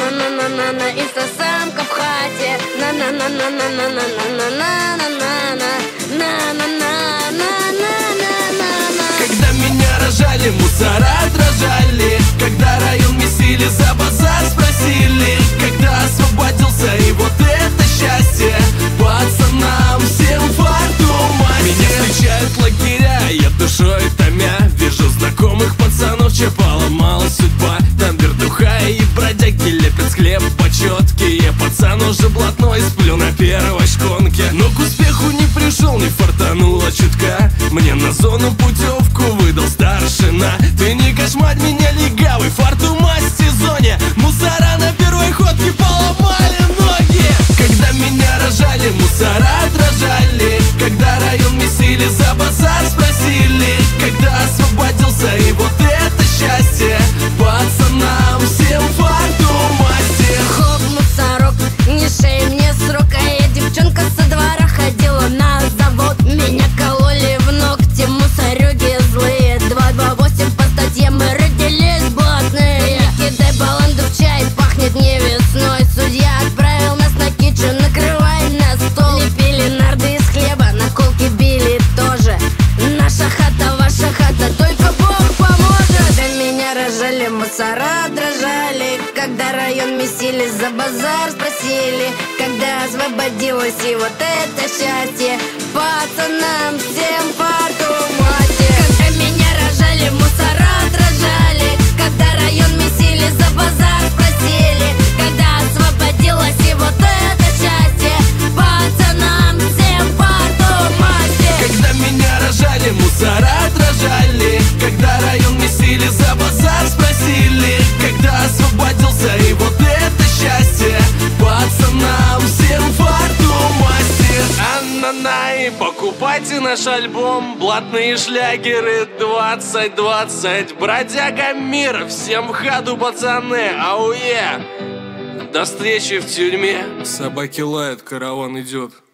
на-на-на-на-на-на, инстасамка в хате. На-на-на-на-на-на-на-на-на-на-на-на-на-на-на. Когда меня рожали, мусора дрожали. Когда район месили, за базар спросили. Когда освободился, и вот это счастье. Пацанам всем фарту масти. Меня встречают лагеря, я душой томя. Вижу знакомых пацанов, чья поломала судьба. Там вертуха и бродяги лепят с хлеб почеткие. Пацан уже блатной, сплю на первой шконке. Но к успеху не пришел, не фартануло чутка. Мне на зону путевку выдал старшина. Ты не кошмарь меня, легавый, фарту мазь в сезоне. Мусора на первой ходке поломали ноги. Когда меня рожали, мусора дрожали. Когда район месили, за базар спросили. Когда освободился, и вот это счастье. Пацанам всем фарту масти. Хоп, мусорок, не шей мне срок. А я девчонка со двора ходила на завод. Меня кололи в ногти мусорюги злые. 228 по статье, мы родились блатные. Не кидай баланду в чай, пахнет не весной. Судья отправил нас на кичу, накрывай на стол. Лепили нарды из хлеба, наколки били тоже. Наша хата, ваша хата, только Бог поможет. Когда меня рожали, мусора дрожали. Когда район месили, за базар спросили. Когда освободилась, и вот это счастье. Пацанам всем фарту масти. Когда меня рожали, мусора дрожали. Когда район месили, за базар спросили. Когда освободилась, и вот это счастье. Пацанам всем фарту масти. Когда меня рожали, мусора дрожали. Когда район месили, за базар спросили. Когда освободился, и вот это счастье. Пацанам всем фарту масти. Ан-на-на, и покупайте наш альбом. Блатные шлягеры 2020. Бродяга мира, всем в хату, пацаны, ауе. До встречи в тюрьме. Собаки лают, караван идет.